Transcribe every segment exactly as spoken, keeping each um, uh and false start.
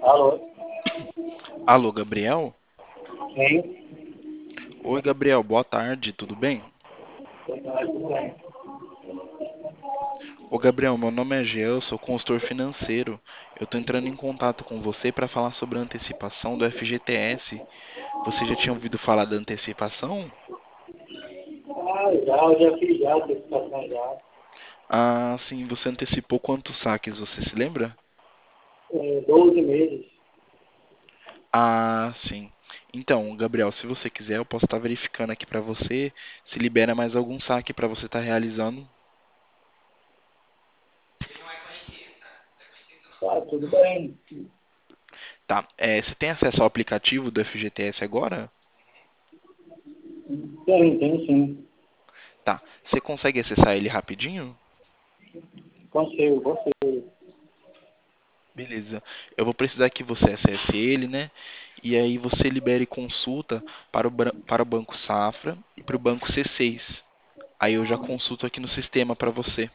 Alô? Alô, Gabriel? Sim? Oi, Gabriel, boa tarde, tudo bem? Ah, tudo bem. Ô, Gabriel, meu nome é Jean, eu sou consultor financeiro. Eu estou entrando em contato com você para falar sobre a antecipação do F G T S. Você já tinha ouvido falar da antecipação? Ah, já, eu já fiz já, antecipação já. Ah, sim, você antecipou quantos saques, você se lembra? É, doze meses. Ah, sim. Então, Gabriel, se você quiser, eu posso estar verificando aqui para você se libera mais algum saque para você estar realizando. Tá, tudo bem. Tá, é, você tem acesso ao aplicativo do F G T S agora? Tem, tem sim. Tá, você consegue acessar ele rapidinho? Consigo, consigo. Beleza. Eu vou precisar que você acesse ele, né? E aí você libere consulta para o, bran- para o Banco Safra e para o Banco C seis. Aí eu já consulto aqui no sistema para você.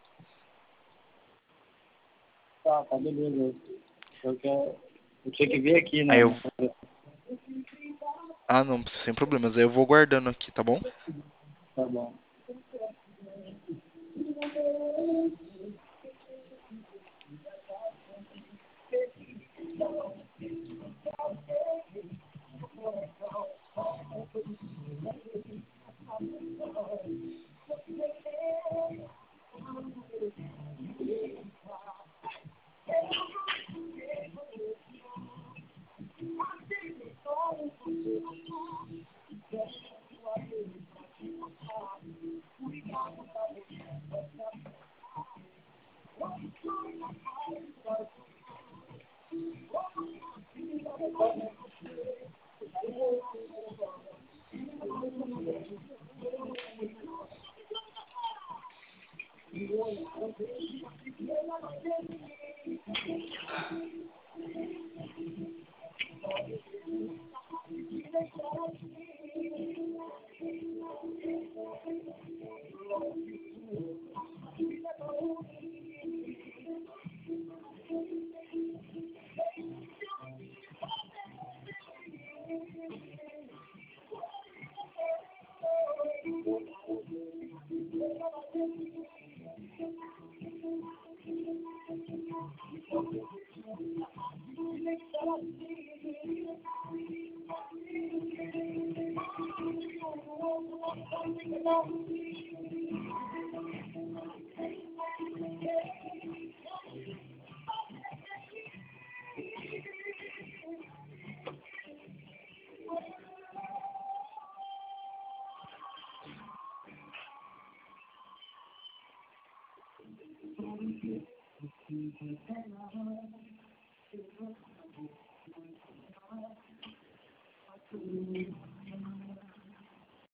Tá, tá, beleza. Eu, quero, eu tinha que ver aqui, Aí né? eu. né? Ah, não, sem problemas. Aí eu vou guardando aqui, tá bom? Tá bom.